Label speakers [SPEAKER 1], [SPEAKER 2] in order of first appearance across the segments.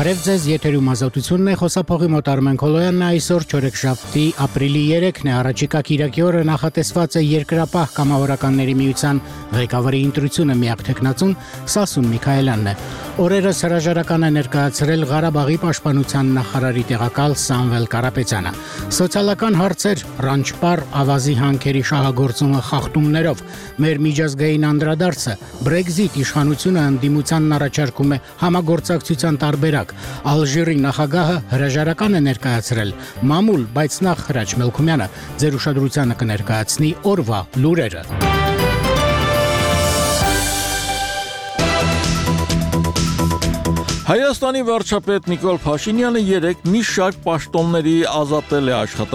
[SPEAKER 1] Բարև ձեզ, եթերում ազատությունն է, խոսափողի մոտ Արմեն Քոլոյանն է, այսօր չորեքշաբթի ապրիլի 3-ն է, առաջիկա կիրակի օրը նախատեսված է Երկրապահ կամավորականների միության ղեկավարի ընտրությունը, միակ թեկնածուն Սասուն Միքայելյանն է։ Օրերս հրաժարական է ներկայացրել Ղարաբաղի պաշտպանության նախարարի տեղակալ Սամվել Կարապետյանը։ Սոցիալական հարցեր, ռանչպար, ավազի հանքերի շահագործումը խախտումներով, մեր միջազգային անդրադարձը, Brexit իշխանությունը ընդդիմությանն առաջարկում է համագործակցության տարբերակ, Ալժիրի նախագահը հրաժարական է ներկայացրել, մամուլ, բայց նախ Հրաչ Մելքումյանը ձեր ուշադրությանը կներկայացնի օրվա լուրերը։
[SPEAKER 2] Հայաստանի վարչապետ Նիկոլ Փաշինյանը երեկ մի շարք պաշտոնյանների ազատել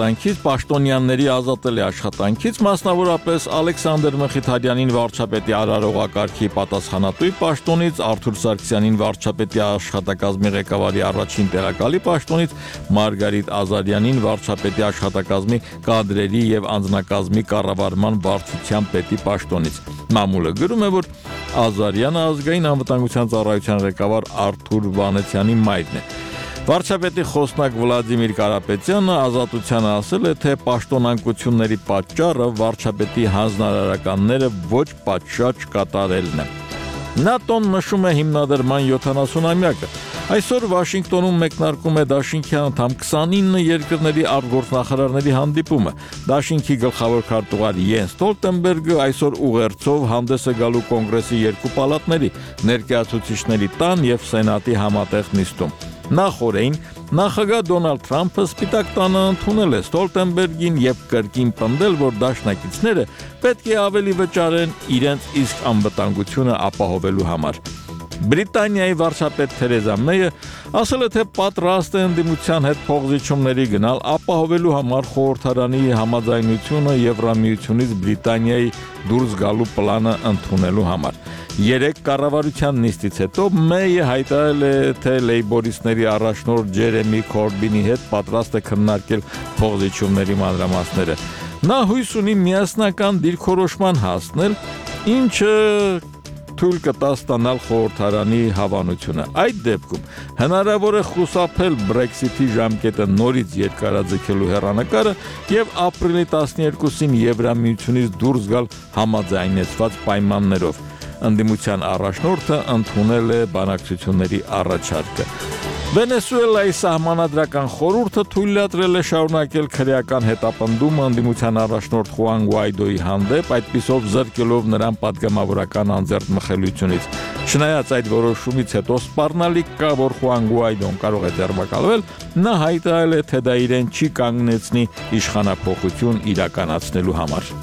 [SPEAKER 2] է աշխատանքից, մասնավորապես Ալեքսանդր Մխիթարյանին վարչապետի արարողակարգի պատասխանատուի պաշտոնից, Արթուր Սարգսյանին վարչապետի աշխատակազմի ղեկավարի առաջին տեղակալի պաշտոնից, Մարգարիտ Ազարյանին վարչապետի աշխատակազմի կադրերի եւ անձնակազմի կառավարման վարչության պետի պաշտոնից։ Մամուլը գրում է, որ Ազարյանը ազգային անվտանգության ծառայության ղեկավար Արթուր Վանեցյանի մայրն է։ Վարչապետի խոսնակ Վլադիմիր Կարապետյանը ազատությանը ասել է, թե պաշտոնանկությունների պատճառը վարչապետի հանձնարարականները ոչ պատշաճ կատարելն է։ ՆԱՏՕ-ն նշում է հիմնադրման 70-ամյակը։ Այսօր Վաշինգտոնում մեկնարկում է Դաշինքի անդամ 29 երկրների արտգործնախարարների հանդիպումը։ Դաշինքի գլխավոր քարտուղար Յենս Ստոլտենբերգը այսօր ուղերձով հանդես է գալու կոնգրեսի երկու պալատների, ներկայացուցիչների տան եւ սենատի համատեղ նիստում։ Նախորդին նախագահ Դոնալդ Թրամփը Սպիտակ տանը ընդունել է Ստոլտենբերգին եւ կրկին պնդել, որ դաշնակիցները պետք է ավելի վճարեն իրենց իսկ անվտանգությունը ապահովելու համար։ Բրիտանիայի վարչապետ Թերեզա Մեյը ասել է, թե պատրաստ է ընդդիմության հետ փոխզիջումների գնալ ապահովելու համար խորհրդարանի համաձայնությունը Եվրամիությունից Բրիտանիայի դուրս գալու պլանը ընդունելու համար։ Երեք կառավարության նիստից հետո Մեյը հայտարարել է, թե լեյբորիստների առաջնորդ Ջերեմի Քորբինի հետ պատրաստ է քննարկել փոխզիջումների մանրամասները։ Նա հույս ունի միասնական դիրքորոշման հասնել, ինչը թույլ կտա ստանալ խորհրդարանի հավանությունը։ Այդ դեպքում հնարավոր է խուսափել Brexit-ի ժամկետը նորից երկարաձգելու հեռանկարը եւ ապրիլի 12-ին Եվրամիությունից դուրս գալ համաձայնեցված պայմաններով։ Ընդդիմության առաջնորդը ընդունել է բանակցությունների առաջարկը։ Վենեսուելայի սահմանադրական խորհուրդը թույլատրել է շարունակել քրեական հետապնդումը ընդդիմության առաջնորդ Խուան Գուայդոյի հանդեպ, այդպիսով զրկելով նրան պատգամավորական անձեռք մխելիությունից։ Չնայած այդ որոշումից հետո սպառնալիք կա, որ Խուան Գուայդոն կարող է ձերբակալվել, նա հայտարարել է, թե դա իրեն չի կանգնեցնի իշխանափոխություն իրականացնելու համար։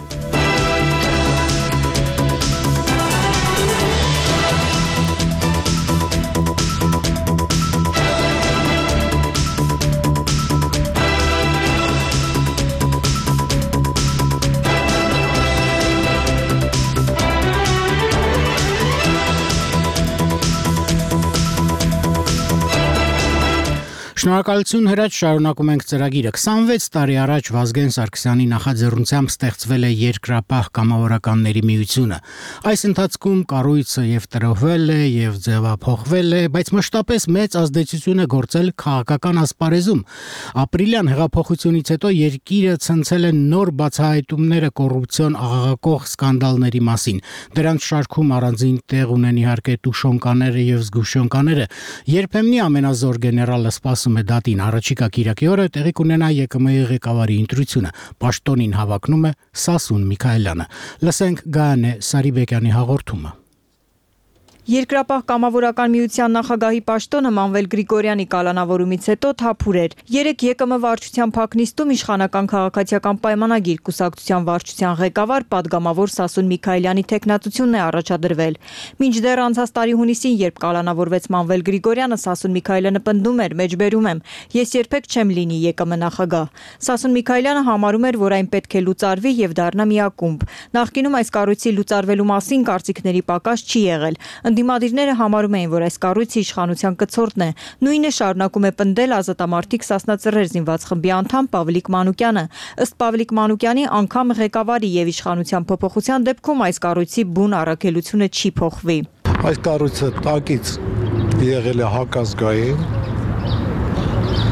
[SPEAKER 1] Շնորհակալություն Հրաչ, շարունակում ենք ծրագիրը։ 26 տարի առաջ Վազգեն Սարգսյանի նախաձեռնությամբ ստեղծվել է Երկրապահ կամավորականների միությունը։ Այս ընթացքում կառույցը եւ տրոհվել է եւ ձևափոխվել է, բայց մշտապես մեծ ազդեցություն է գործել քաղաքական ասպարեզում։ Ապրիլյան հեղափոխությունից հետո երկիրը ցնցել է նոր բացահայտումները կոռուպցիոն աղաղակող սկանդալների մասին։ Դրանց շարքում առանձին տեղ ունեն իհարկե Տուշոնկաները եւ Զգուշոնկաները։ Երբեմնի ամենազոր գեներալը սպասում է դատին առաջիկա կիրակի օրը տեղի կունենա ԵԿՄ-ի ղեկավարի ընտրությունը։ Պաշտոնին հավակնում է Սասուն Միքայելյանը։ Լսենք Գայանե Սարիբեկյանի հաղորդումը։
[SPEAKER 3] Երկրապահ կամավորական միության նախագահի պաշտոնը Մանվել Գրիգորյանի կալանավորումից հետո թափուր էր։ Երեք ԵԿՄ վարչության փակնիստում իշխանական քաղաքացիական պայմանագիր կուսակցության վարչության ղեկավար падգամավոր Սասուն Միքայելյանի թեկնածությունն է առաջադրվել։ Մինչդեռ անցած տարի հունիսին, երբ կալանավորվեց Մանվել Գրիգորյանը, Սասուն Միքայելյանը պնդում էր՝ մեջբերում եմ, ես երբեք չեմ լինի ԵԿՄ նախագահ։ Սասուն Միքայելյանը համարում էր, որ այն պետք է լուծարվի եւ դառնա մի ակումբ։ Նախկինում այս կառույցի լուծարվելու մասին կարծիքների պակաս չի եղել։ Ընդդիմադիրները համարում էին, որ այս կառույցը իշխանության կցորդն է։ Նույնը շարունակում է պնդել ազատամարտիկ Սասնա Ծռեր զինված խմբի անդամ Պավլիկ Մանուկյանը։ Ըստ Պավլիկ Մանուկյանի, անգամ ղեկավարի եւ իշխանության փոփոխության դեպքում այս կառույցի բուն առաքելությունը չի փոխվի։
[SPEAKER 4] Այս կառույցը տակից եղել է հակազգային,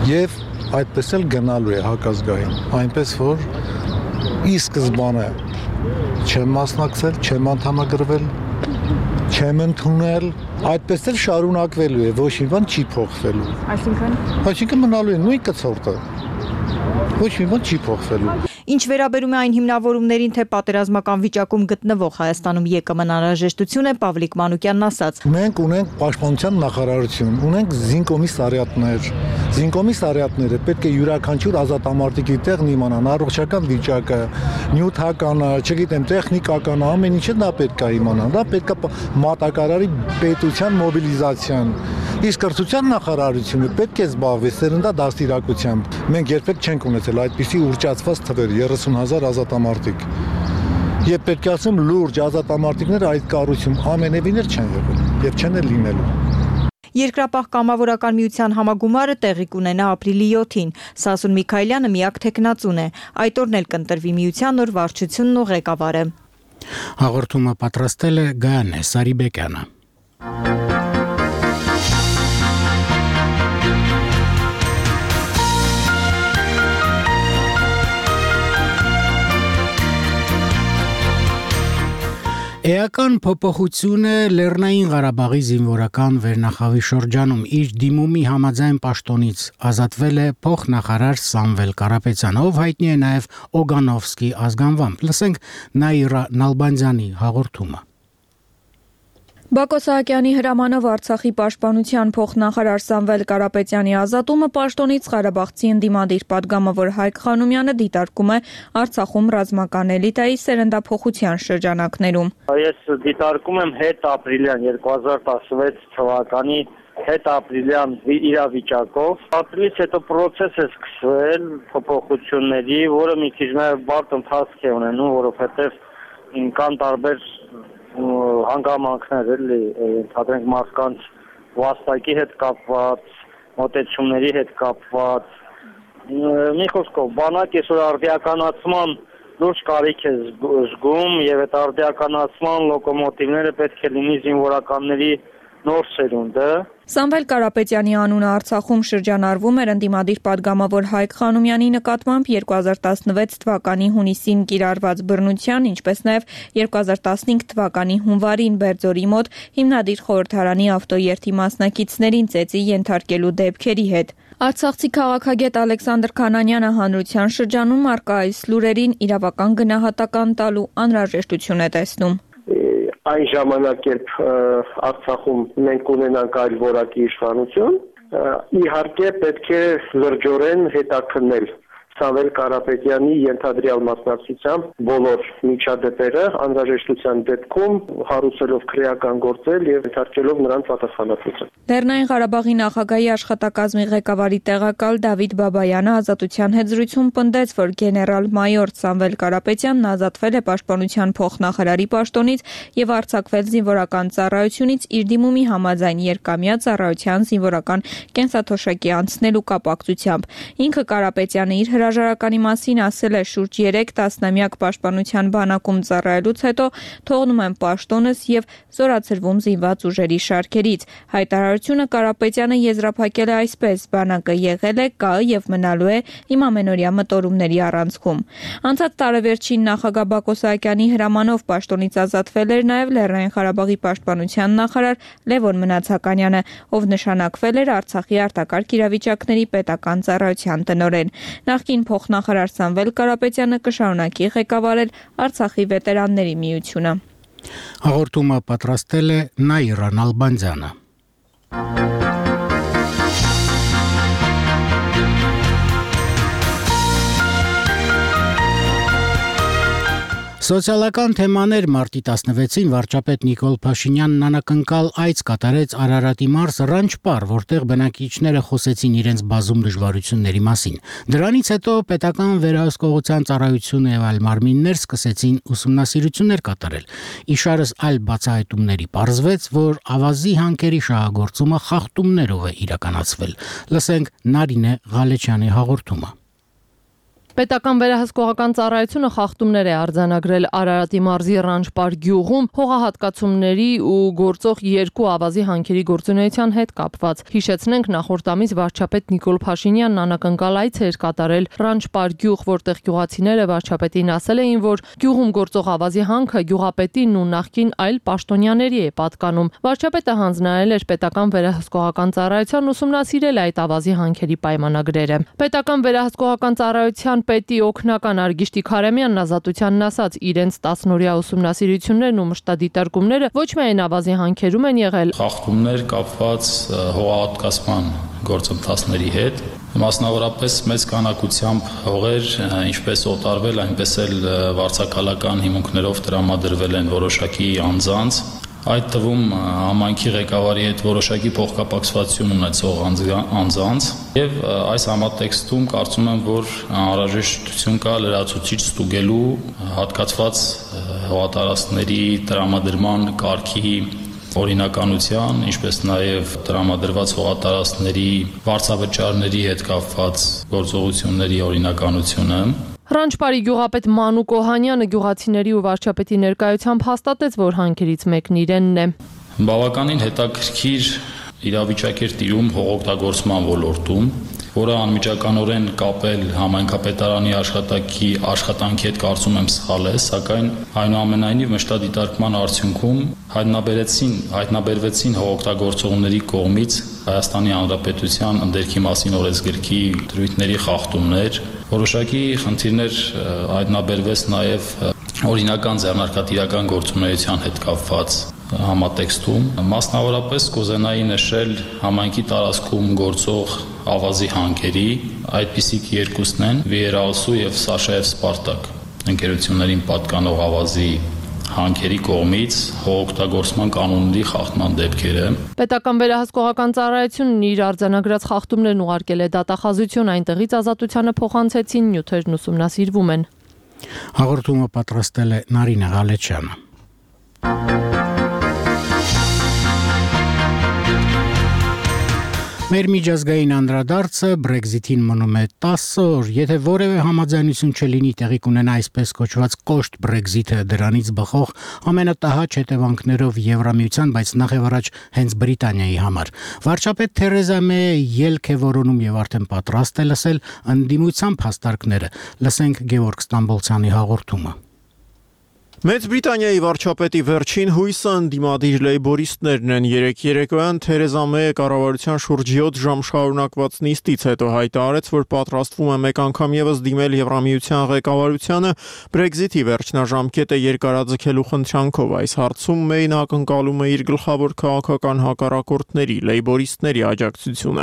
[SPEAKER 4] Եվ այդպես էլ գնալու է հակազգային, այնպես որ ի սկզբանե չեմ մասնակցել, չեմ անդամագրվել, չեմ ընդունել, այդպես էլ շարունակվելու է, ոչ մի բան չի փոխվելու։ Այսինքն մնալու է նույն կցորդը։ Ոչ մի բան չի փոխվելու։
[SPEAKER 3] Ինչ վերաբերում է այն հիմնավորումներին, թե պատերազմական վիճակում գտնվող Հայաստանում ԵԿՄ-ն անհրաժեշտություն է, Պավլիկ Մանուկյանն ասաց.
[SPEAKER 4] Մենք ունենք պաշտպանության նախարարություն, ունենք զինկոմիսարիատներ։ Զինկոմիսարիատները պետք է յուրաքանչյուր ազատամարտիկի տեղն իմանան, առողջական վիճակը, նյութականը, չգիտեմ, տեխնիկականը, ամեն ինչը դա պետք է իմանան։ Դա պետք է մատակարարի պետության մոբիլիզացիան։ Իսկ կրթության նախարարությունը պետք է զբաղվի սերնդա դաստիարակությամբ։ Մենք երբեք չենք ունեցել այդպիսի ուռճացված թվեր 30,000 ազատամարտիկ։ Եվ պետք է ասեմ լուրջ ազատամարտիկները այդ կառույցում ամենևին էլ չեն եղել եւ չեն էլ լինելու։
[SPEAKER 3] Երկրապահ կամավորական միության համագումարը տեղի կունենա ապրիլի 7-ին։ Սասուն Միքայելյանը միակ թեկնածուն է։ Այդ օրն էլ կընտրվի միության նոր վարչությունն ու ղեկավարը։
[SPEAKER 1] Հաղորդումը պատրաստել է Գայանե Սարիբեկյանը։ Էական փոփոխությունը Լեռնային Ղարաբաղի զինվորական վերնախավի շրջանում իր դիմումի համաձայն պաշտոնից ազատվել է փոխնախարար Սամվել Կարապետյանը, ով հայտնի է նաև Օգանովսկի ազգանվամբ։ Լսենք Նաիրա Նալբանդյանի հաղորդումը։
[SPEAKER 5] Բակո Սահակյանի հրամանով Արցախի պաշտպանության փոխնախարար Սամվել Կարապետյանի ազատումը պաշտոնից Ղարաբաղցի ընդդիմադիր պատգամավոր Հայկ Խանոմյանը դիտարկում է Արցախում ռազմական էլիտայի սերնդափոխության շրջանակներում։
[SPEAKER 6] Ես դիտարկում եմ հետապրիլյան 2016 թվականի հետապրիլյան իրավիճակով։ Ապրիլից հետո process է սկսվել փոփոխությունների, որը մի քիչ բարդ ընթացք է ունենում, որովհետև կան տարբեր հանգամանքներ էլի, ընդհանրենք մարդկանց վաստակի հետ կապված, մոտեցումների հետ կապված, մի խոսքով, բանակ այսօր արդիականացման լուրջ կարիք է զգում եւ այդ արդիականացման լոկոմոտիվները պետք է լինի զինվորականների նոր սերունդը։
[SPEAKER 5] Սամվել Կարապետյանի անունը Արցախում շրջանառվում էր ընդդիմադիր պատգամավոր Հայկ Խանոմյանի նկատմամբ 2016 թվականի հունիսին կիրառված բռնության, ինչպես նաև 2015 թվականի հունվարին Բերձորի մոտ հիմնադիր խորհրդարանի ավտոերթի մասնակիցներին ծեծի ենթարկելու դեպքերի հետ։ Արցախցի քաղաքագետ Ալեքսանդր Քանանյանը հանրության շրջանում առկա այս լուրերին իրավական գնահատական տալու անհրաժեշտություն է տեսնում։
[SPEAKER 6] Այն ժամանակ, երբ Արցախում մենք ունենանք այլ որակի իշխանություն, իհարկե պետք է լրջորեն հետաքննել Սամվել Կարապետյանի ենթադրյալ մասնակցությամբ բոլոր միջադեպերը անհրաժեշտության դեպքում հարուցելով քրեական գործել եւ ենթարկելով նրան պատասխանատվություն։
[SPEAKER 5] Լեռնային Ղարաբաղի նախագահի աշխատակազմի ղեկավարի տեղակալ Դավիթ Բաբայանը ազատության հետ զրույցում պնդեց, որ գեներալ-մայոր Սամվել Կարապետյանն ազատվել է պաշտպանության փոխնախարարի պաշտոնից եւ արձակվել զինվորական ծառայությունից իր դիմումի համաձայն երկամյա ծառայության զինվորական կենսաթոշակի անցնելու կապակցությամբ։ Ինքը Կարապետյանը իր հրաժարականի մասին ասել է շուրջ 3 տասնամյակ պաշտպանության բանակում ծառայելուց հետո թողնում եմ պաշտոնս եւ զորացրվում զինված ուժերի շարքերից։ Հայտարարությունը Կարապետյանը եզրափակել է այսպես. բանակը եղել է, կա եւ մնալու է իմ ամենօրյա մտորումների առանցքում։ Անցած տարեվերջին նախագահ Բակո Սահակյանի հրամանով պաշտոնից ազատվել էր նաեւ Լեռնային Ղարաբաղի պաշտպանության նախարար Լևոն Մնացականյանը, ով նշանակվել էր Արցախի արտակարգ իրավիճակների պետական ծառայության տնօրեն։ Նախկին փոխնախարար Սամվել Կարապետյանը կշարունակի ղեկավարել Արցախի վետերանների միությունը։
[SPEAKER 1] Հաղորդումը պատրաստել է Նաիրա Նալբանդյանը։ Սոցիալական թեմաներ մարտի 16-ին վարչապետ Նիկոլ Փաշինյանն անակնկալ այց կատարեց Արարատի մարզ Ռանչպար, որտեղ բնակիչները խոսեցին իրենց բազում դժվարությունների մասին։ Դրանից հետո պետական վերահսկողության ծառայությունը եւ այլ մարմիններ սկսեցին ուսումնասիրություններ կատարել։ Իշարս այլ բացահայտումների պարզվեց, որ ավազի հանքերի շահագործումը խախտումներով է իրականացվել։ Լսենք Նարինե Ղալեչյանի հաղորդումը։
[SPEAKER 7] Պետական վերահսկողական ծառայությունը խախտումներ է արձանագրել Արարատի մարզի Ռանչպար գյուղում հողահատկացումների ու գործող 2 ավազի հանքերի գործունեության հետ կապված։ Հիշեցնենք, նախորդ ամիս վարչապետ Նիկոլ Փաշինյանն անակնկալ այց էր կատարել Ռանչպար գյուղ, որտեղ գյուղացիները վարչապետին ասել էին, որ գյուղում գործող ավազի հանքը գյուղապետին ու նախկին այլ պաշտոնյաների է պատկանում։ Վարչապետը հանձնարարել էր պետական վերահսկողական ծառայության ուսումնասիրել այդ ավազի հանքերի պայմանագրերը։ Պետական վերահսկողական ծառայության պետի օգնական Արգիշտի Քարեմյանն Ազատությանն ասաց, իրենց 10-օրյա ուսումնասիրություններն ու մշտադիտարկումները ոչ միայն ավազի հանքերում են եղել,
[SPEAKER 8] խախտումներ կապված հողահատկացման գործընթացների հետ, մասնավորապես մեծ քանակությամբ հողեր ինչպես օտարվել, այնպես էլ վարձակալական հիմունքներով տրամադրվել են որոշակի անձանց, այդ թվում համայնքի ղեկավարի հետ որոշակի փոխկապակցություն ունեցող անձանց եւ այս համատեքստում կարծում եմ, որ անհրաժեշտություն կա լրացուցիչ ստուգելու հատկացված հողատարածքների տրամադրման կարգի օրինականության, ինչպես նաև տրամադրված հողատարածքների վարձավճարների հետ կապված գործողությունների օրինականությունը։
[SPEAKER 7] Ռանչպարի գյուղապետ Մանուկ Օհանյանը գյուղացիների ու վարչապետի ներկայությամբ հաստատեց, որ հանքերից մեկն իրենն է։
[SPEAKER 8] Բավականին հետաքրքիր իրավիճակ էր տիրում հողօգտագործման ոլորտում, որը անմիջականորեն կապել համայնքապետարանի աշխատանքի հետ կարծում եմ սխալ է, սակայն այնուամենայնիվ մշտադիտարկման արդյունքում հայտնաբերվեցին հողօգտագործողների կողմից Հայաստանի Հանրապետության ընդերքի մասին օրենսգրքի դրույթների խախտումներ, որոշակի խնդիրներ հայտնաբերվեց նաև օրինական ձեռնարկատիրական գործունեության հետ կապված համատեքստում, մասնավորապես կուզենայի նշել համայնքի տարածքում գործող ավազի հանքերի, այդպիսիք երկուսն են Վիերաուսու եւ Սաշաև Սպարտակ ընկերություններին պատկանող ավազի հանքերի կողմից հողօգտագործման կանոնների խախտման դեպքերը։
[SPEAKER 7] Պետական վերահսկողական ծառայությունն իր արձանագրած խախտումներն ուղարկել է դատախազություն, այնտեղից Ազատությանը փոխանցեցին, նյութերն ուսումնասիրվում են։
[SPEAKER 1] Հաղորդումը պատրաստել է Նարինե Ղալեչյանը։ Մեր միջազգային անդրադարձը Brexit-ին մնում է 10 օր, եթե որևէ համաձայնություն չլինի տեղի կունենա այսպես կոչված կոշտ Brexit-ը, դրանից բխող ամենատահաճ հետևանքներով Եվրամիության, բայց նախևառաջ հենց Բրիտանիայի համար։ Վարչապետ Թերեզա Մեյը ելք է որոնում եւ արդեն պատրաստ է լսել ընդդիմության փաստարկները։ Լսենք Գևորգ Ստամբոլցյանի հաղորդումը։
[SPEAKER 9] Մեծ Բրիտանիայի վարչապետի վերջին հույսը ընդդիմադիր լեյբորիստներն են։ Երեկոյան Թերեզա Մեյը կառավարության շուրջ 7 ժամ շարունակված նիստից հետո հայտարարեց, որ պատրաստվում է մեկ անգամ եւս դիմել Եվրամիության ղեկավարությանը Brexit-ի վերջնաժամկետը երկարաձգելու խնդրանքով։ Այս հարցում Մեյն ակնկալում է իր գլխավոր քաղաքական հակառակորդների լեյբորիստների աջակցությունը։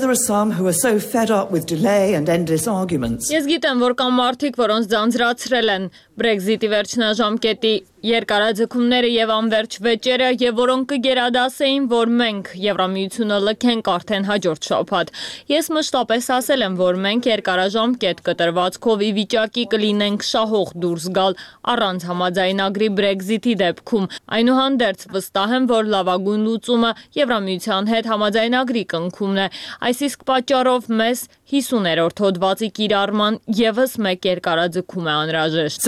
[SPEAKER 7] Ես գիտեմ, որ կան մարդիկ, որոնց ձանձրացրել են Brexit-ի վերջնաժամկետի երկարաձգումները եւ անվերջ վեճերը եւ որոնք կգերադասեին, որ մենք Եվրամիությունը լքենք արդեն հաջորդ շաբաթ։ Ես մշտապես ասել եմ, որ մենք երկարաժամկետ կտրվածքով ի վիճակի կլինենք շահող դուրս գալ առանց համաձայնագրի Brexit-ի դեպքում։ Այնուհանդերձ վստահ եմ, որ լավագույն լուծումը Եվրամիության հետ համաձայնագրի կնքումն է։ Այս իսկ պատճառով մեզ 50-րդ հոդվածի կիրառման եւս մեկ երկարաձգում է անհրաժեշտ։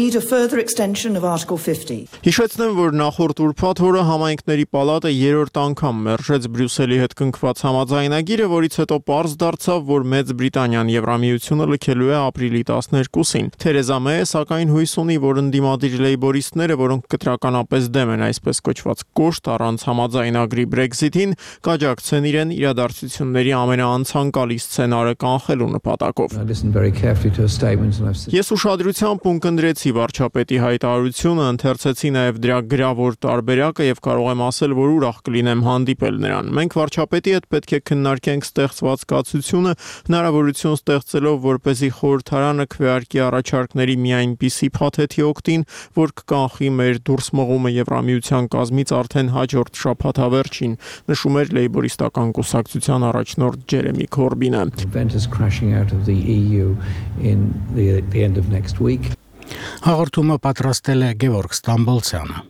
[SPEAKER 9] Հիշեցնեմ, որ նախորդ ուրբաթ օրը համայնքների պալատը 3-րդ անգամ մերժեց Բրյուսելի հետ կնքված համաձայնագիրը, որից հետո պարզ դարձավ, որ Մեծ Բրիտանիան Եվրամիությունը լքելու է ապրիլի 12-ին։ Թերեզա Մեյը սակայն հույս ունի, որ ընդդիմադիր լեյբորիստները, որոնք կտրականապես դեմ են այսպես կոչված կոշտ առանց համաձայնագրի Brexit-ին, կաջակցեն իրեն իրադարձությունների ամենաանցանկալի սցենարը կանխելու նպատակով։ Ես ուշադրությամբ ունկնդրեցի վարչապետի հայտարարությունը, ընթերցեցի նաև դրա գրավոր տարբերակը եւ կարող եմ ասել, որ ուրախ կլինեմ հանդիպել նրան։ Մենք վարչապետի հետ պետք է քննարկենք ստեղծված կացությունը, հնարավորություն ստեղծելով, որպեսզի խորհրդարանը քվեարկի առաջարկների մի այնպիսի փաթեթի օգտին, որ կկանխի մեր դուրս մղումը Եվրամիության կազմից արդեն հաջորդ շաբաթավերջին, նշում էր լեյբորիստական կուսակցության առաջնորդ Ջերեմի Քորբինը։
[SPEAKER 1] Հաղորդումը պատրաստել է Գևորգ Ստամբոլցյանը։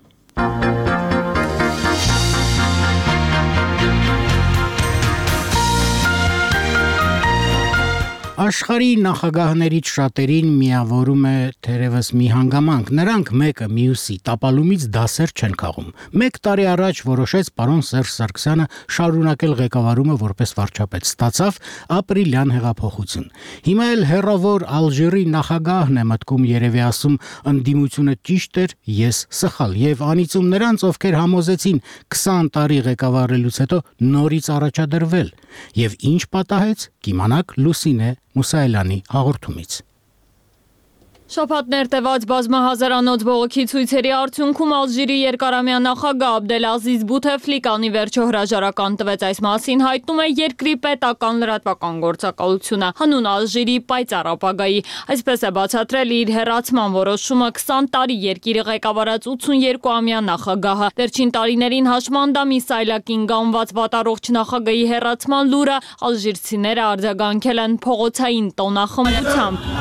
[SPEAKER 1] Աշխարհի նախագահներից շատերին միավորում է թերևս մի հանգամանք. նրանք մեկը մյուսի տապալումից դասեր չեն քաղում։ 1 տարի առաջ որոշեց պարոն Սերժ Սարգսյանը շարունակել ղեկավարումը որպես վարչապետ, ստացավ ապրիլյան հեղափոխություն։ Հիմա էլ հեռավոր Ալժիրի նախագահն է մտքում երևի ասում ընդդիմությունը ճիշտ էր, ես սխալ, եւ անիծում նրանց, ովքեր համոզեցին 20 տարի ղեկավարելուց հետո նորից առաջադրվել։ Եվ ինչ պատահեց, կիմանաք Լուսինե Մուսայելյանի հաղորդումից։
[SPEAKER 5] Շաբաթներ տևած բազմահազարանոց բողոքի ցույցերի արդյունքում Ալժիրի երկարամյա նախագահ Աբդելազիզ Բութեֆլիկանի վերջո հրաժարական տվեց, այս մասին հայտնում է երկրի պետական լրատվական գործակալությունը հանուն Ալժիրի պայծառ ապագայի, այսպես է բացատրել իր հեռացման որոշումը 20 տարի երկիրը ղեկավարած 82-ամյա նախագահը։ Վերջին տարիներին հաշմանդամի սայլակին գանված վատառողջ նախագահի հեռացման լուրը ալժիրցիները արձագանքել են փողոցային տոնախմբությամբ։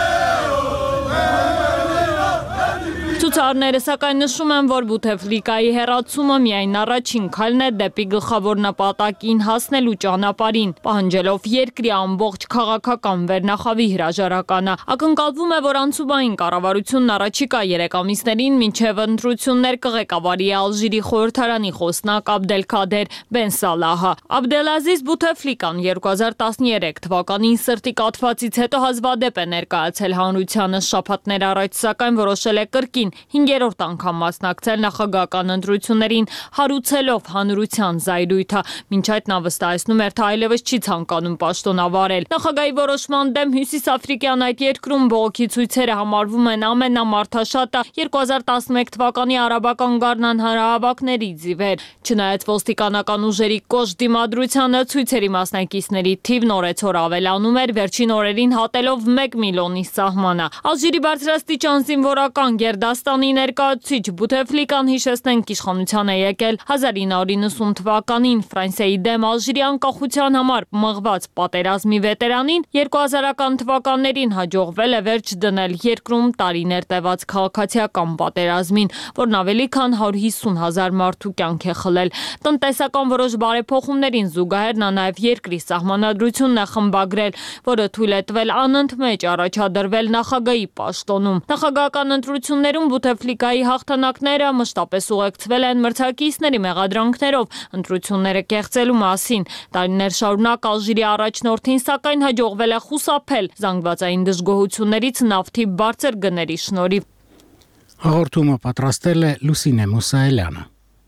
[SPEAKER 5] Ցուցարները սակայն նշում են, որ Բութեֆլիկայի հեռացումը միայն առաջին քայլն է դեպի գլխավոր նպատակին հասնելու ճանապարհին, պահանջելով երկրի ամբողջ քաղաքական վերնախավի հրաժարականը։ Ակնկալվում է, որ անցումային կառավարությունն առաջիկա 3 ամիսներին մինչև ընտրություններ կղեկավարի Ալժիրի խորհրդարանի խոսնակ Աբդելքադեր Բեն Սալահը։ Աբդելազիզ Բութեֆլիկան 2013 թվականին սրտի կաթվածից հետո հազվադեպ է ներկայացել հանրությանը, շաբաթներ առաջ սակայն որոշել է կրկին 5-րդ անգամ մասնակցել նախագահական ընտրություններին, հարուցելով հանրության զայրույթը, մինչ այդ նա վստահեցնում էր, թե այլևս չի ցանկանում պաշտոնավարել։ Նախագահի որոշման դեմ հյուսիսաֆրիկյան այդ երկրում բողոքի ցույցերը համարվում են ամենամարդաշատը 2011 թվականի արաբական գարնան հանրահավաքներից ի վեր։ Չնայած ոստիկանական ուժերի կոշտ դիմադրությանը, ցույցերի մասնակիցների թիվն օրեցօր ավելանում էր, վերջին օրերին հատելով 1 միլիոնի սահմանը։ Ալժիրի բարձրաստիճան զինվորական գերդաստանի ներկայացուցիչ Բութեֆլիկան, հիշեցնենք, իշխանության է եկել 1990 թվականին Ֆրանսիայի դեմ Ալժիրի անկախության համար մղված պատերազմի վետերանին 2000-ական թվականներին հաջողվել է վերջ դնել երկրում տարիներ տևած քաղաքացիական պատերազմին, որն ավելի քան 150,000 մարդու կյանք է խլել։ Տնտեսական որոշ բարեփոխումներին զուգահեռ նա նաև երկրի սահմանադրությունն է խմբագրել, որը թույլ է տվել անընդմեջ առաջադրվել նախագահի պաշտոնում։ Նախագահական ընտրություններում Բութեֆլիկայի հաղթանակները մշտապես ուղեկցվել են մրցակիցների մեղադրանքներով ընտրությունները կեղծելու մասին։ Տարիներ շարունակ Ալժիրի առաջնորդին սակայն հաջողվել է խուսափել զանգվածային դժգոհություններից նավթի բարձր գների շնորհիվ։
[SPEAKER 1] Հաղորդումը պատրաստել է Լուսինե Մուսայելյանը։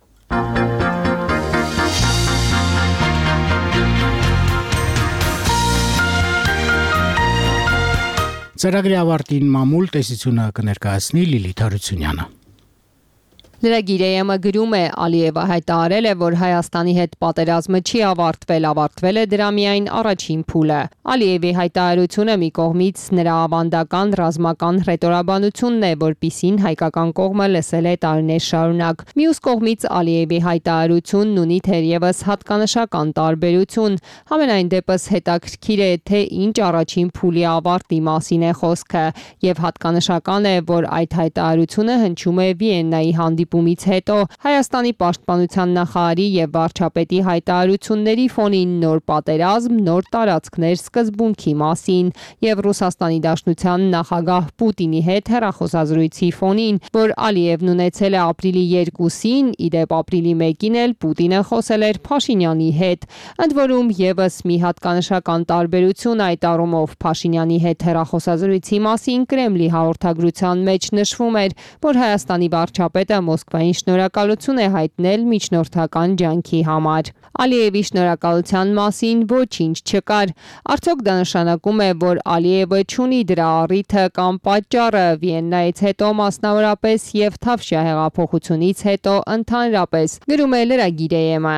[SPEAKER 1] Ծրագրի ավարտին մամուլ տեսությունը կներկայացնի Լիլիթ Հարությունյանը։
[SPEAKER 10] Լրագիրը գրում է, Ալիևը հայտարարել է, որ Հայաստանի հետ պատերազմը չի ավարտվել, ավարտվել է դրա միայն առաջին փուլը։ Ալիևի հայտարարությունը մի կողմից նրա ավանդական ռազմական հռետորաբանությունն է, որպիսին հայկական կողմը լսել է տարիներ շարունակ։ Մյուս կողմից Ալիևի հայտարարությունն ունի թերևս հատկանշական տարբերություն։ Համենայն դեպս հետաքրքիր է, թե ինչ առաջին փուլի ավարտի մասին է խոսքը, եւ հատկանշական է, որ այդ հայտարարությունը հնչում է Վիեննայի հանդիպումից հետո Հայաստանի պաշտպանության նախարարի եւ վարչապետի հայտարարությունների ֆոնին նոր պատերազմ, նոր տարածքներ սկզբունքի մասին եւ Ռուսաստանի Դաշնության նախագահ Պուտինի հետ հեռախոսազրույցի ֆոնին, որ Ալիևն ունեցել է ապրիլի 2-ին, իդեպ ապրիլի 1-ին էլ Պուտինը խոսել էր Փաշինյանի հետ։ Ընդ որում եւս մի հատկանշական տարբերություն այդ առումով Փաշինյանի հետ հեռախոսազրույցի մասին Կրեմլի հաղորդագրության մեջ նշվում էր, որ Հայաստանի վարչապետը Մոսկվային շնորհակալություն է հայտնել միջնորդական ջանքի համար։ Ալիևի շնորհակալության մասին ոչինչ չկար։ Արդյոք դա նշանակում է, որ Ալիևը չունի դրա առիթը կամ պատճառը Վիեննայից հետո մասնավորապես եւ Թավշյա հեղափոխությունից հետո ընդհանրապես, գրում է լրագիրը։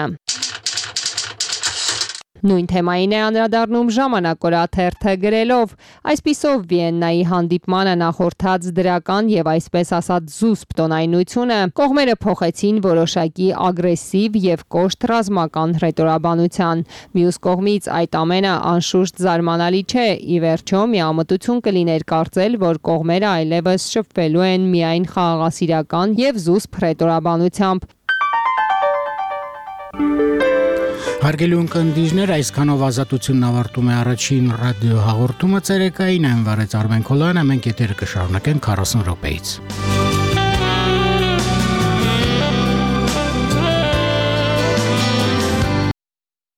[SPEAKER 10] Նույն թեմային է անդրադառնում Ժամանակ օրաթերթը գրելով. այսպիսով Վիեննայի հանդիպմանը նախորդած դրական եւ այսպես ասած զուսպ տոնայնությունը կողմերը փոխեցին որոշակի ագրեսիվ եւ կոշտ ռազմական հռետորաբանության։ Մյուս կողմից այդ ամենը անշուշտ զարմանալի չէ, ի վերջո միամտություն կլիներ կարծել, որ կողմերը այլևս շփվելու են միայն խաղաղասիրական եւ զուսպ հռետորաբանությամբ։
[SPEAKER 1] Հարգելի ունկնդիրներ, այսքանով Ազատությունն ավարտում է առաջին ռադիո հաղորդումը ցերեկային, այն վարեց Արմեն Քոլյանը, մենք եթերը կշարունակենք 40 րոպեից։